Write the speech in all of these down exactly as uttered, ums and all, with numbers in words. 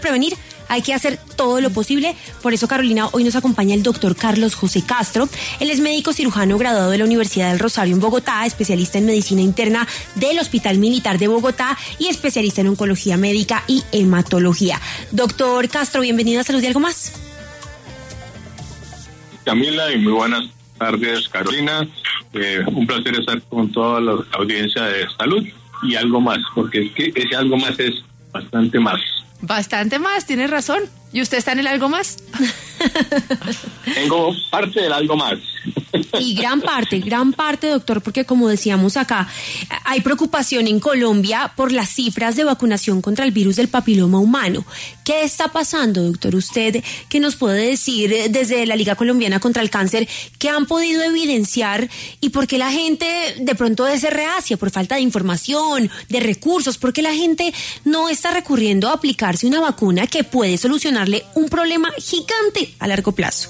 prevenir, hay que hacer todo lo posible. Por eso, Carolina, hoy nos acompaña el doctor Carlos José Castro. Él es médico cirujano graduado de la Universidad del Rosario en Bogotá, especialista en medicina interna del Hospital Militar de Bogotá y especialista en oncología médica y hematología. Doctor Castro, bienvenido a Salud y Algo Más. Camila, y muy buenas tardes, Carolina. Eh, un placer estar con toda la audiencia de Salud y Algo Más, porque es que ese algo más es bastante más. Bastante más, tiene razón. ¿Y usted está en el algo más? Tengo parte del algo más. Y gran parte, gran parte, doctor, porque como decíamos acá, hay preocupación en Colombia por las cifras de vacunación contra el virus del papiloma humano. ¿Qué está pasando, doctor? Usted, ¿qué nos puede decir desde la Liga Colombiana contra el Cáncer? ¿Qué han podido evidenciar y por qué la gente de pronto es reacia? ¿Por falta de información, de recursos? ¿Por qué la gente no está recurriendo a aplicarse una vacuna que puede solucionarle un problema gigante a largo plazo?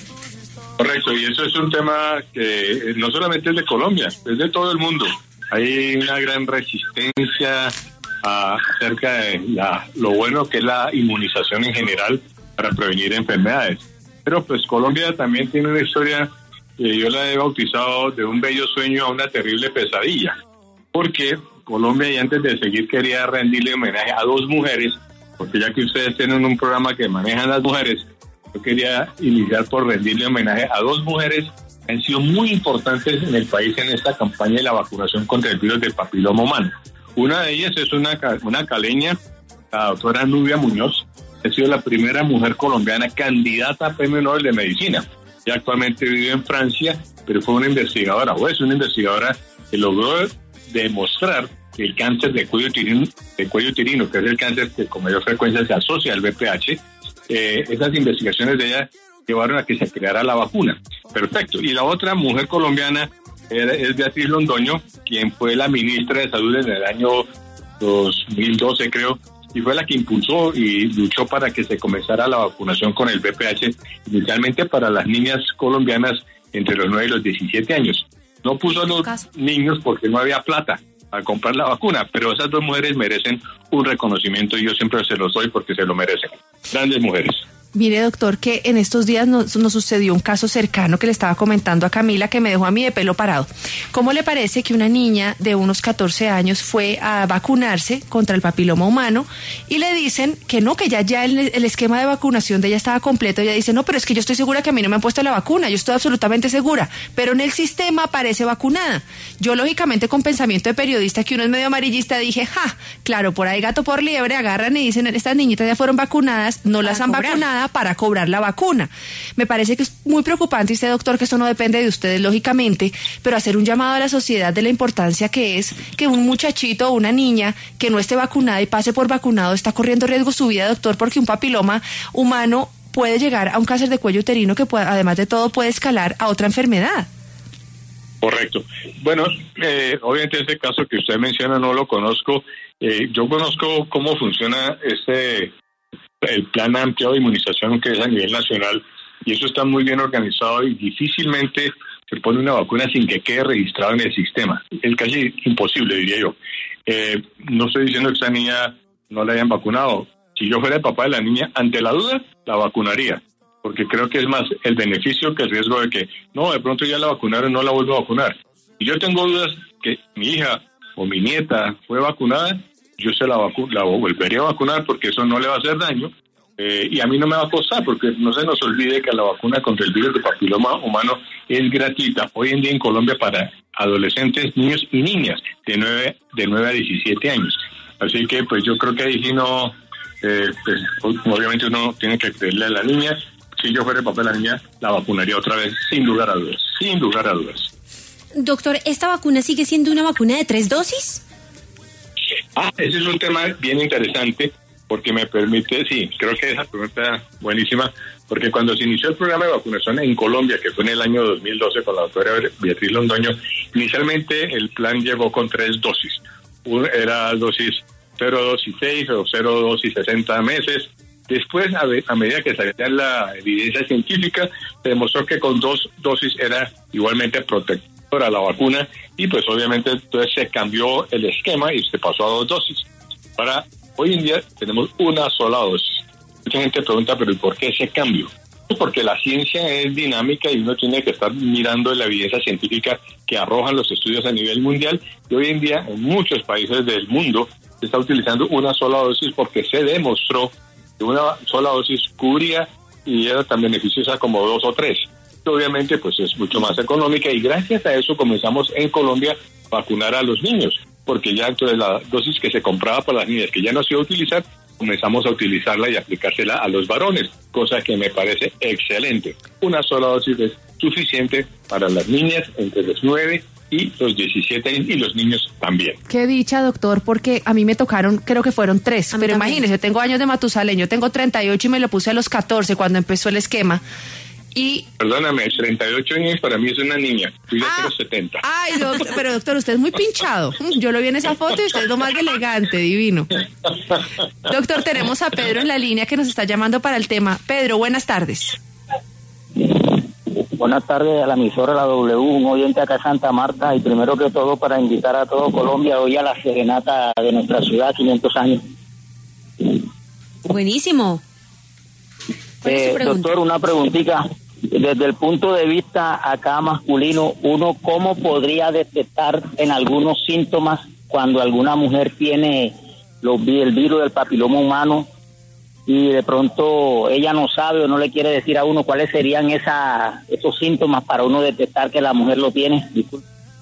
Correcto, y eso es un tema que no solamente es de Colombia, es de todo el mundo. Hay una gran resistencia a, acerca de la, lo bueno que es la inmunización en general para prevenir enfermedades. Pero pues Colombia también tiene una historia que yo la he bautizado de un bello sueño a una terrible pesadilla. Porque Colombia, y antes de seguir, quería rendirle homenaje a dos mujeres, porque ya que ustedes tienen un programa que manejan las mujeres, yo quería iniciar por rendirle homenaje a dos mujeres que han sido muy importantes en el país en esta campaña de la vacunación contra el virus del papiloma humano. Una de ellas es una, una caleña, la doctora Nubia Muñoz, que ha sido la primera mujer colombiana candidata a Premio Nobel de Medicina. Ella actualmente vive en Francia, pero fue una investigadora, o es una investigadora que logró demostrar que el cáncer de cuello uterino, de cuello uterino, que es el cáncer que con mayor frecuencia se asocia al V P H, Eh, esas investigaciones de ella llevaron a que se creara la vacuna. Perfecto. Y la otra mujer colombiana era, es Beatriz Londoño, quien fue la ministra de Salud en el año dos mil doce, creo, y fue la que impulsó y luchó para que se comenzara la vacunación con el V P H, inicialmente para las niñas colombianas entre los nueve y los diecisiete años. No puso a los niños porque no había plata a comprar la vacuna, pero esas dos mujeres merecen un reconocimiento y yo siempre se los doy porque se lo merecen. Grandes mujeres. Mire, doctor, que en estos días nos, nos sucedió un caso cercano que le estaba comentando a Camila que me dejó a mí de pelo parado. ¿Cómo le parece que una niña de unos catorce años fue a vacunarse contra el papiloma humano y le dicen que no, que ya, ya el, el esquema de vacunación de ella estaba completo? Ella dice, no, pero es que yo estoy segura que a mí no me han puesto la vacuna, yo estoy absolutamente segura, pero en el sistema aparece vacunada. Yo, lógicamente, con pensamiento de periodista que uno es medio amarillista, dije, ja, claro, por ahí gato por liebre, agarran y dicen, estas niñitas ya fueron vacunadas, no las han vacunado para cobrar la vacuna. Me parece que es muy preocupante, usted, doctor, que esto no depende de ustedes, lógicamente, pero hacer un llamado a la sociedad de la importancia que es que un muchachito o una niña que no esté vacunada y pase por vacunado está corriendo riesgo su vida, doctor, porque un papiloma humano puede llegar a un cáncer de cuello uterino que puede, además de todo puede escalar a otra enfermedad. Correcto. Bueno, eh, obviamente ese caso que usted menciona no lo conozco. Eh, yo conozco cómo funciona ese el plan amplio de inmunización que es a nivel nacional, y eso está muy bien organizado y difícilmente se pone una vacuna sin que quede registrado en el sistema. Es casi imposible, diría yo. Eh, no estoy diciendo que esa niña no la hayan vacunado. Si yo fuera el papá de la niña, ante la duda, la vacunaría, porque creo que es más el beneficio que el riesgo de que, no, de pronto ya la vacunaron, no la vuelvo a vacunar. Si yo tengo dudas que mi hija o mi nieta fue vacunada, yo se la, vacu- la volvería a vacunar porque eso no le va a hacer daño eh, y a mí no me va a costar, porque no se nos olvide que la vacuna contra el virus de papiloma humano es gratuita hoy en día en Colombia para adolescentes, niños y niñas de nueve, de nueve a diecisiete años. Así que pues yo creo que ahí sí no, eh, pues, obviamente uno tiene que creerle a la niña. Si yo fuera el papá de la niña, la vacunaría otra vez, sin lugar a dudas, sin lugar a dudas. Doctor, ¿esta vacuna sigue siendo una vacuna de tres dosis? Ah, ese es un tema bien interesante porque me permite, sí, creo que esa pregunta buenísima, porque cuando se inició el programa de vacunación en Colombia, que fue en el año dos mil doce con la doctora Beatriz Londoño, inicialmente el plan llegó con tres dosis. Una era dosis cero, dos y seis o cero, dos y sesenta meses. Después, a, a medida que salía la evidencia científica, se demostró que con dos dosis era igualmente protectora la vacuna y pues obviamente entonces se cambió el esquema y se pasó a dos dosis. Para hoy en día tenemos una sola dosis. mucha gente pregunta, pero ¿y por qué ese cambio? Pues porque la ciencia es dinámica y uno tiene que estar mirando la evidencia científica que arrojan los estudios a nivel mundial, y hoy en día en muchos países del mundo se está utilizando una sola dosis porque se demostró que una sola dosis cubría y era tan beneficiosa como dos o tres. Obviamente pues es mucho más económica, y gracias a eso comenzamos en Colombia a vacunar a los niños, porque ya entonces la dosis que se compraba para las niñas que ya no se iba a utilizar, comenzamos a utilizarla y aplicársela a los varones, cosa que me parece excelente. Una sola dosis es suficiente para las niñas entre los nueve y los diecisiete y los niños también. Qué dicha, doctor, porque a mí me tocaron, creo que fueron tres, pero también. Imagínese, yo tengo años de Matusalén, yo tengo treinta y ocho y me lo puse a los catorce cuando empezó el esquema. Y... Perdóname, treinta y ocho años para mí es una niña, yo ah, tengo setenta. Ay, doctor, pero doctor, usted es muy pinchado. Yo lo vi en esa foto y usted es lo más elegante, divino. Doctor, tenemos a Pedro en la línea que nos está llamando para el tema. Pedro, buenas tardes. Buenas tardes a la emisora La W, un oyente acá de Santa Marta, y primero que todo para invitar a todo Colombia hoy a la serenata de nuestra ciudad, quinientos años. Buenísimo. Eh, doctor, una preguntita. Desde el punto de vista acá masculino, uno cómo podría detectar en algunos síntomas cuando alguna mujer tiene los, el virus del papiloma humano y de pronto ella no sabe o no le quiere decir a uno cuáles serían esa, esos síntomas para uno detectar que la mujer lo tiene. Disculpe.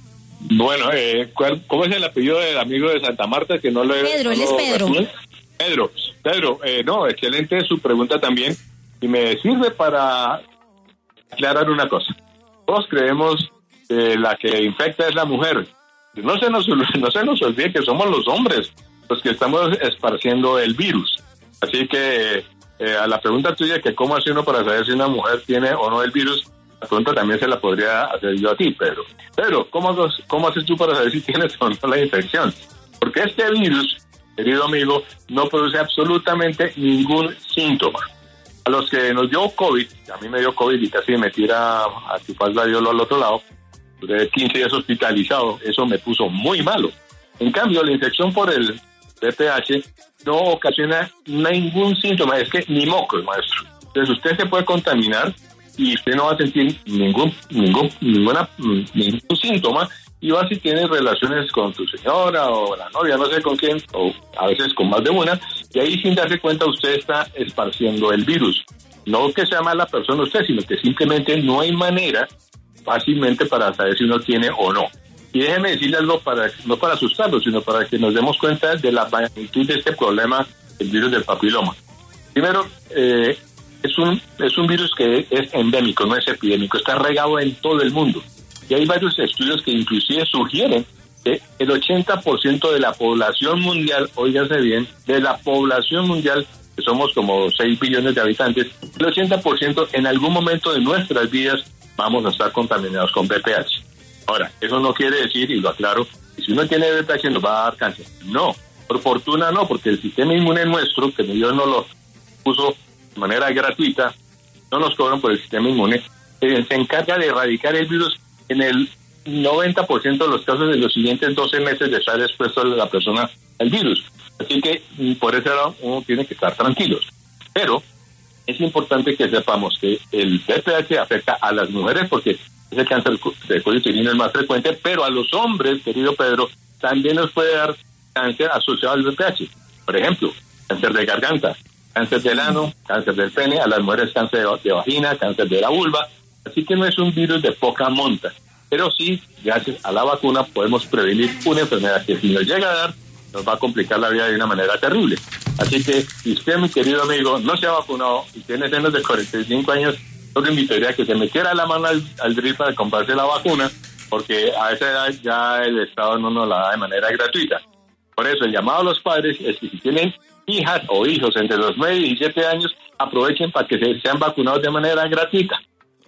Bueno, eh, ¿cuál, ¿cómo es el apellido del amigo de Santa Marta que no lo Pedro, él no es lo, Pedro. Pedro, Pedro, eh, no, excelente su pregunta también, y me sirve para aclarar una cosa. Todos creemos que la que infecta es la mujer. No se nos, no se nos olvide que somos los hombres los que estamos esparciendo el virus. Así que eh, a la pregunta tuya, que cómo hace uno para saber si una mujer tiene o no el virus, la pregunta también se la podría hacer yo a ti, Pedro. Pedro, ¿cómo, cómo haces tú para saber si tienes o no la infección? Porque este virus, querido amigo, no produce absolutamente ningún síntoma. A los que nos dio COVID, a mí me dio COVID y casi me tira a chupar la diolo al otro lado, duré quince días hospitalizado, eso me puso muy malo. En cambio, la infección por el V P H no ocasiona ningún síntoma, es que ni mocos, maestro. Entonces usted se puede contaminar y usted no va a sentir ningún ningún ninguna ningún síntoma, y va si tiene relaciones con tu señora o la novia, no sé con quién, o a veces con más de una, y ahí sin darse cuenta usted está esparciendo el virus. No que sea mala persona usted, sino que simplemente no hay manera fácilmente para saber si uno tiene o no. Y déjeme decirle algo, para no para asustarlo, sino para que nos demos cuenta de la magnitud de este problema, el virus del papiloma. Primero, eh, es un es un virus que es endémico, no es epidémico, está regado en todo el mundo. Y hay varios estudios que inclusive sugieren que el ochenta por ciento de la población mundial, óigase bien, de la población mundial, que somos como seis billones de habitantes, el ochenta por ciento en algún momento de nuestras vidas vamos a estar contaminados con V P H. Ahora, eso no quiere decir, y lo aclaro, que si uno tiene V P H nos va a dar cáncer. No, por fortuna no, porque el sistema inmune nuestro, que Dios nos lo puso de manera gratuita, no nos cobran por el sistema inmune, eh, se encarga de erradicar el virus en el noventa por ciento de los casos de los siguientes doce meses de estar expuesto a la persona al virus. Así que por ese lado uno tiene que estar tranquilos. Pero es importante que sepamos que el V P H afecta a las mujeres porque es el cáncer de cuello uterino el más frecuente, pero a los hombres, querido Pedro, también nos puede dar cáncer asociado al V P H. Por ejemplo, cáncer de garganta, cáncer del ano, cáncer del pene, a las mujeres cáncer de, de vagina, cáncer de la vulva. Así que no es un virus de poca monta, pero sí, gracias a la vacuna podemos prevenir una enfermedad que si nos llega a dar, nos va a complicar la vida de una manera terrible. Así que, si usted, mi querido amigo, no se ha vacunado y tiene menos de cuarenta y cinco años, yo le invitaría a que se metiera la mano al, al drill para comprarse la vacuna, porque a esa edad ya el Estado no nos la da de manera gratuita. Por eso, el llamado a los padres es que si tienen hijas o hijos entre los nueve y diecisiete años, aprovechen para que se, sean vacunados de manera gratuita.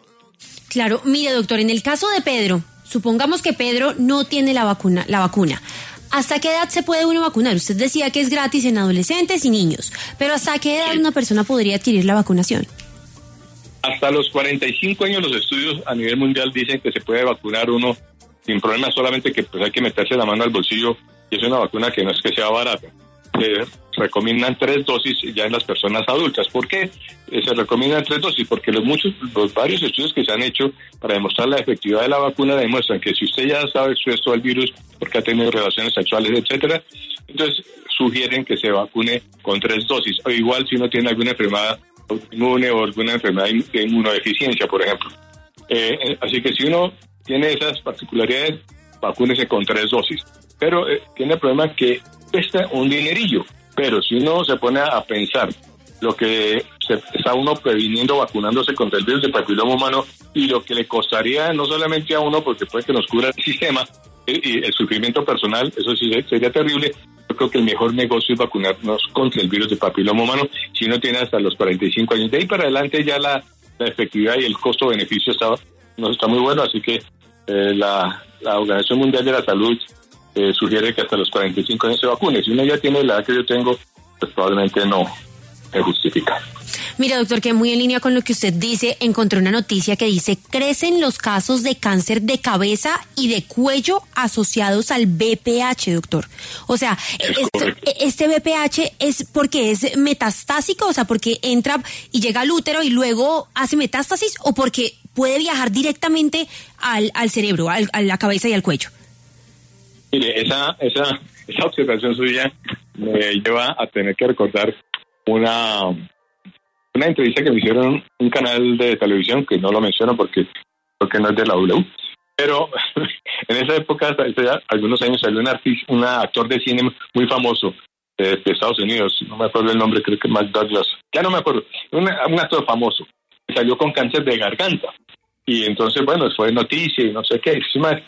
Claro, mire, doctor, en el caso de Pedro, supongamos que Pedro no tiene la vacuna, la vacuna. ¿Hasta qué edad se puede uno vacunar? Usted decía que es gratis en adolescentes y niños, pero ¿hasta qué edad una persona podría adquirir la vacunación? Hasta los cuarenta y cinco años los estudios a nivel mundial dicen que se puede vacunar uno sin problema, solamente que pues hay que meterse la mano al bolsillo, y es una vacuna que no es que sea barata. se recomiendan tres dosis ya en las personas adultas. ¿Por qué se recomiendan tres dosis? Porque los muchos, los varios estudios que se han hecho para demostrar la efectividad de la vacuna demuestran que si usted ya estaba expuesto al virus porque ha tenido relaciones sexuales, etcétera, entonces sugieren que se vacune con tres dosis. O igual si uno tiene alguna enfermedad inmune o alguna enfermedad de inmunodeficiencia, por ejemplo. Eh, así que si uno tiene esas particularidades, vacúnese con tres dosis. Pero eh, tiene el problema que cuesta un dinerillo. Pero si uno se pone a pensar lo que se está uno previniendo vacunándose contra el virus del papiloma humano y lo que le costaría no solamente a uno, porque puede que nos cubra el sistema y el sufrimiento personal, eso sí sería terrible. Yo creo que el mejor negocio es vacunarnos contra el virus del papiloma humano si uno tiene hasta los cuarenta y cinco años. De ahí para adelante ya la, la efectividad y el costo-beneficio está, no está muy bueno, así que eh, la, la Organización Mundial de la Salud eh, sugiere que hasta los cuarenta y cinco años se vacune. Si uno ya tiene la edad que yo tengo, pues probablemente no se justifica. Mira, doctor, que muy en línea con lo que usted dice, encontré una noticia que dice: crecen los casos de cáncer de cabeza y de cuello asociados al B P H, doctor. O sea, este, este B P H es porque es metastásico, o sea, porque entra y llega al útero y luego hace metástasis, o porque puede viajar directamente al, al cerebro, al, a la cabeza y al cuello. Mire, esa, esa, esa observación suya me lleva a tener que recordar una... una entrevista que me hicieron en un canal de televisión, que no lo menciono porque creo que no es de la W, pero en esa época, hace ya algunos años, salió un, artista, un actor de cine muy famoso de, de Estados Unidos, no me acuerdo el nombre, creo que Mark Douglas, ya no me acuerdo, un, un actor famoso, que salió con cáncer de garganta, y entonces, bueno, fue noticia y no sé qué,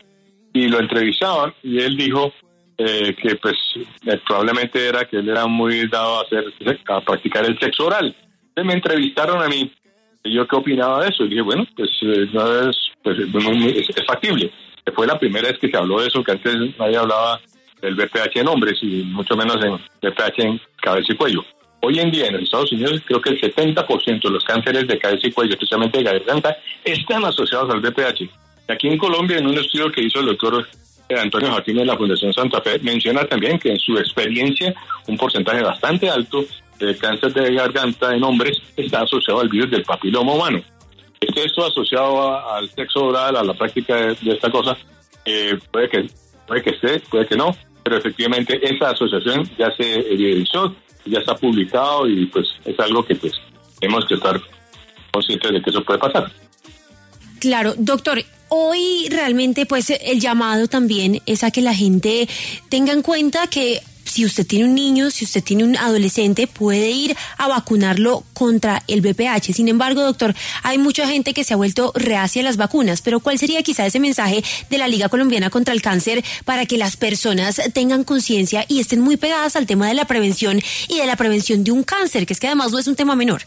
y lo entrevistaban, y él dijo eh, que pues eh, probablemente era que él era muy dado a, hacer, a practicar el sexo oral. Me entrevistaron a mí, yo qué opinaba de eso, y dije, bueno, pues eh, no es, pues, es, es factible. Fue la primera vez que se habló de eso, que antes nadie hablaba del B P H en hombres y mucho menos en B P H en cabeza y cuello. Hoy en día en los Estados Unidos creo que el setenta por ciento de los cánceres de cabeza y cuello, especialmente de garganta, están asociados al B P H. Y aquí en Colombia, en un estudio que hizo el doctor Antonio Joaquín de la Fundación Santa Fe, menciona también que en su experiencia un porcentaje bastante alto de cáncer de garganta en hombres está asociado al virus del papiloma humano. Este esto asociado a, al sexo oral, a la práctica de, de esta cosa, eh, puede que puede que esté, puede que no, pero efectivamente esa asociación ya se evidenció, ya está publicado y pues es algo que pues tenemos que estar conscientes de que eso puede pasar. Claro, doctor, hoy realmente pues el llamado también es a que la gente tenga en cuenta que si usted tiene un niño, si usted tiene un adolescente, puede ir a vacunarlo contra el B P H. Sin embargo, doctor, hay mucha gente que se ha vuelto reacia a las vacunas, pero ¿cuál sería quizá ese mensaje de la Liga Colombiana contra el Cáncer para que las personas tengan conciencia y estén muy pegadas al tema de la prevención y de la prevención de un cáncer, que es que además no es un tema menor?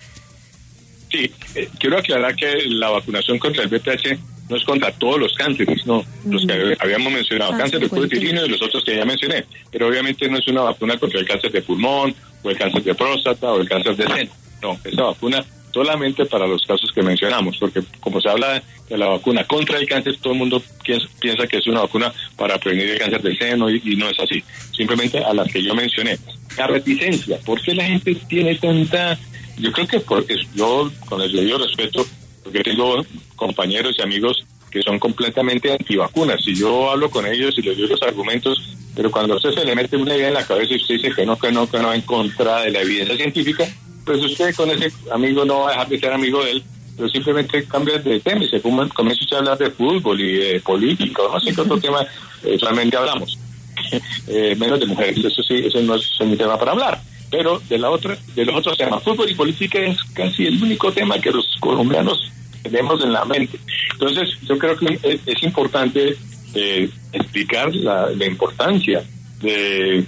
Sí, eh, quiero aclarar que la vacunación contra el B P H no es contra todos los cánceres, no, los que habíamos mencionado, cáncer de cuello uterino y los otros que ya mencioné, pero obviamente no es una vacuna contra el cáncer de pulmón, o el cáncer de próstata, o el cáncer de seno, no, esa vacuna solamente para los casos que mencionamos, porque como se habla de la vacuna contra el cáncer, todo el mundo piensa que es una vacuna para prevenir el cáncer de seno, y, y no es así, simplemente a las que yo mencioné. La reticencia, ¿por qué la gente tiene tanta...? Yo creo que por, yo, con el debido respeto, porque tengo compañeros y amigos que son completamente antivacunas, y yo hablo con ellos y les doy los argumentos, pero cuando a usted se le mete una idea en la cabeza y usted dice que no, que no, que no, en contra de la evidencia científica, pues usted con ese amigo no va a dejar de ser amigo de él, pero simplemente cambia de tema y se comienza usted a hablar de fútbol y de política, no sé qué otro tema eh, solamente hablamos, eh, menos de mujeres, eso sí, eso no es, es mi tema para hablar. Pero de la otra, de los otros temas, fútbol y política es casi el único tema que los colombianos tenemos en la mente. Entonces, yo creo que es, es importante eh, explicar la, la importancia de...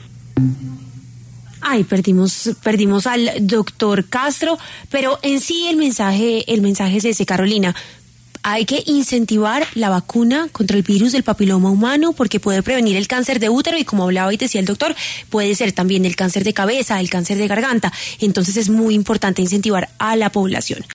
Ay, perdimos, perdimos al doctor Castro, pero en sí el mensaje, el mensaje es ese, Carolina. Hay que incentivar la vacuna contra el virus del papiloma humano porque puede prevenir el cáncer de útero y, como hablaba y decía el doctor, puede ser también el cáncer de cabeza, el cáncer de garganta. Entonces es muy importante incentivar a la población.